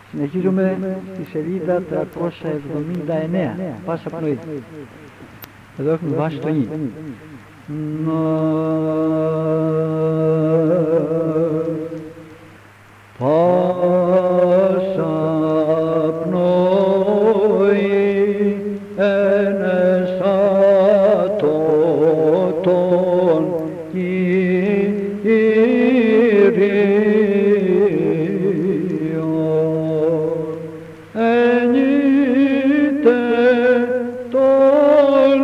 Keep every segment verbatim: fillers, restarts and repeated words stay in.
Συνεχίζουμε στη σελίδα τριακόσια εβδομήντα εννέα, πάσα πνοή. Εδώ έχουμε βάση το νι. Πάσα πνοή ενεσάτωτον Κύριον ενείτε τον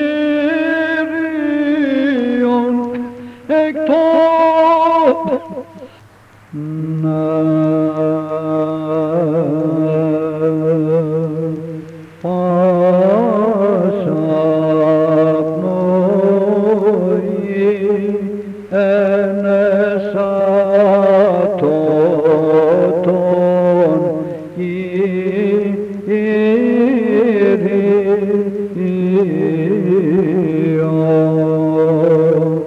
Κύριον εκ των να πάσα πνοή ενεσάτωτον Κύριον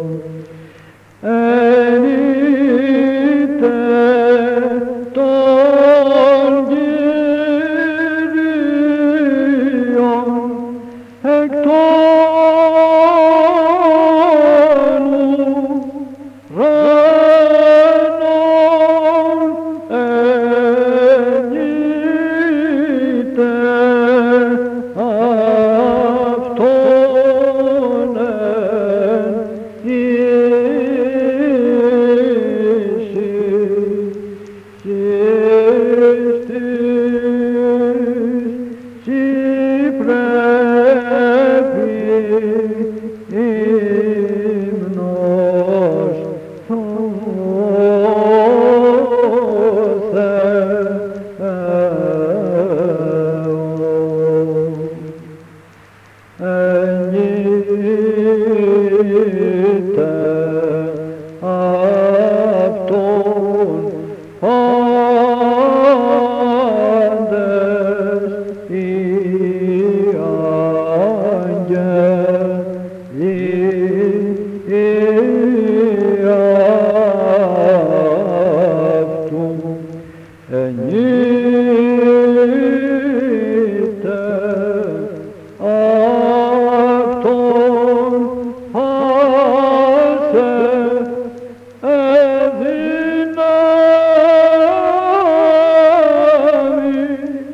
ενείτε τον Κύριον εκ των ουρανών ενείτε αυτόν εν ίση και στις πρέπει ύμνος του Θεού. Ενείτε αυτόν πάντες οι άγγελοι αυτού. Ενείτε αυτόν πάσε εδυνάμεις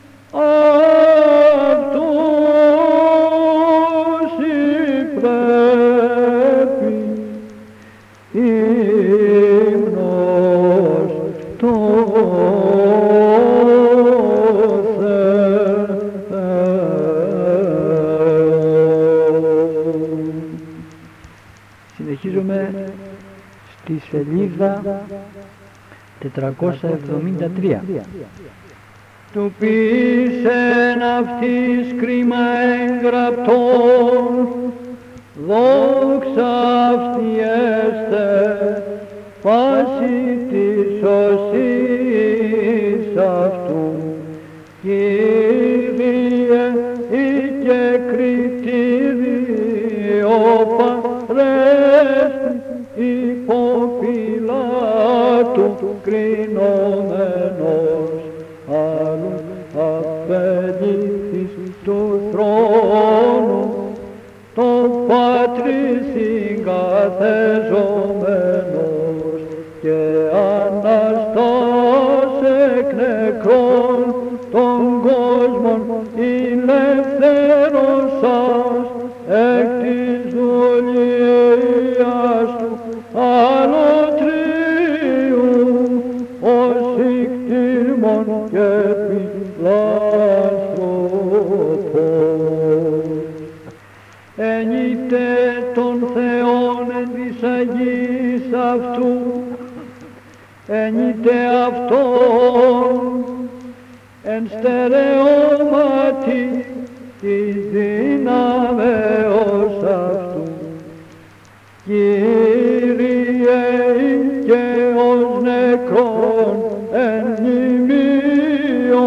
αυτούς πρέπει ύμνος του Θεού. Συνεχίζουμε στη σελίδα τετρακόσια εβδομήντα τρία. Του πείσεν αυτής κρίμα εγγραπτών, δόξα αυτή έστε πάση της σωσής αυτού. Κύριε, ή και κριτήριο παρέστη υπό Πιλάτου κρινόμενος, άλλου απελήφθης του θρόνου, το Πατρί συγκαθεζόμενος και Αναστάς εκ νεκρών των κόσμων ηλευθέρωσας εκ της δουλείας του αλωτρίου ως ικτήμων και φιλάνθρωπος. Ενείτε τον Θεόν εν της Αγίας αυτού, ενείτε αυτόν εν στερεώματι της δύναμεως αυτού. Κύριε, και ως νεκρόν εν μνημείο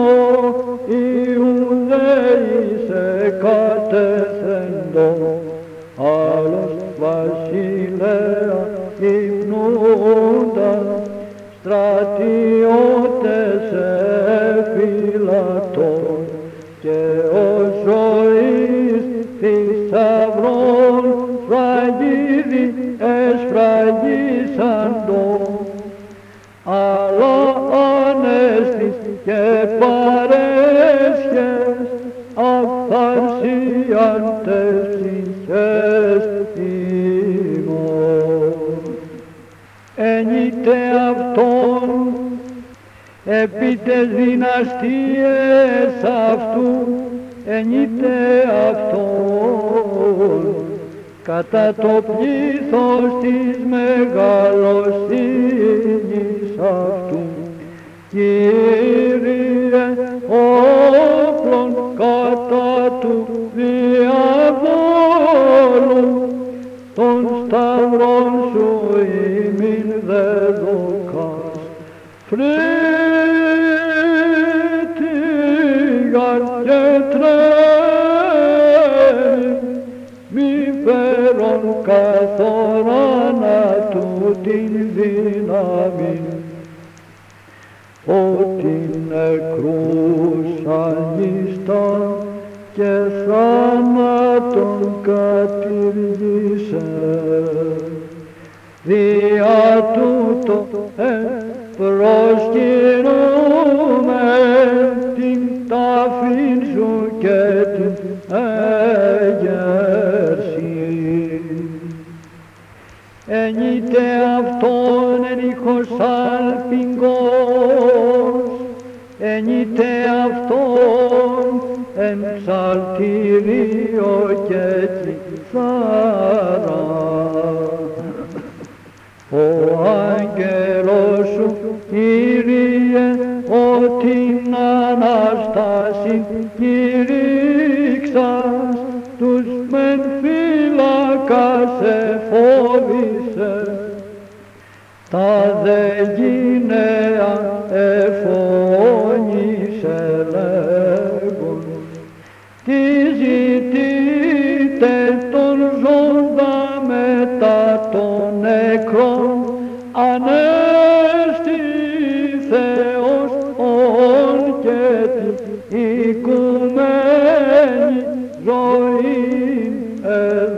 Ιουδαίης εκατέθεντον, άλλος βασιλέα υπνούντα στρατιώτες και παρέσχες αυθαρσίαντες ψυχές ημών. Ενείτε αυτόν επί τες δυναστείες αυτού, ενείτε αυτόν κατά το πλήθος της μεγαλοσύνης αυτού. Κύριε, όπλον κατά του διαβόλου, των σταυρών σου ημίν δεδοκάς. Φρύτηγαν και τρέμει, μη φέρον καθοράνα του την δύναμη, ότι νεκρούς αγίστων και θάνατον κατηργήσε. Δια τούτο προσκυνούμε την τάφην σου και την έγερση. Ενείτε αυτόν εν ήχος αλπιγκός, ενείτε αυτόν εν ψαλτήριο και κιθάρα. Ο άγγελος σου, Κύριε, ότι Αναστάσιν κηρύξας, τους μεν φύλακας εφόβησε, τα δε γυναία εφώνησε λέγον, τι ζητείτε τον ζώντα μετά των νεκρών, ανέστη Θεός ον και την οικουμένη ζωή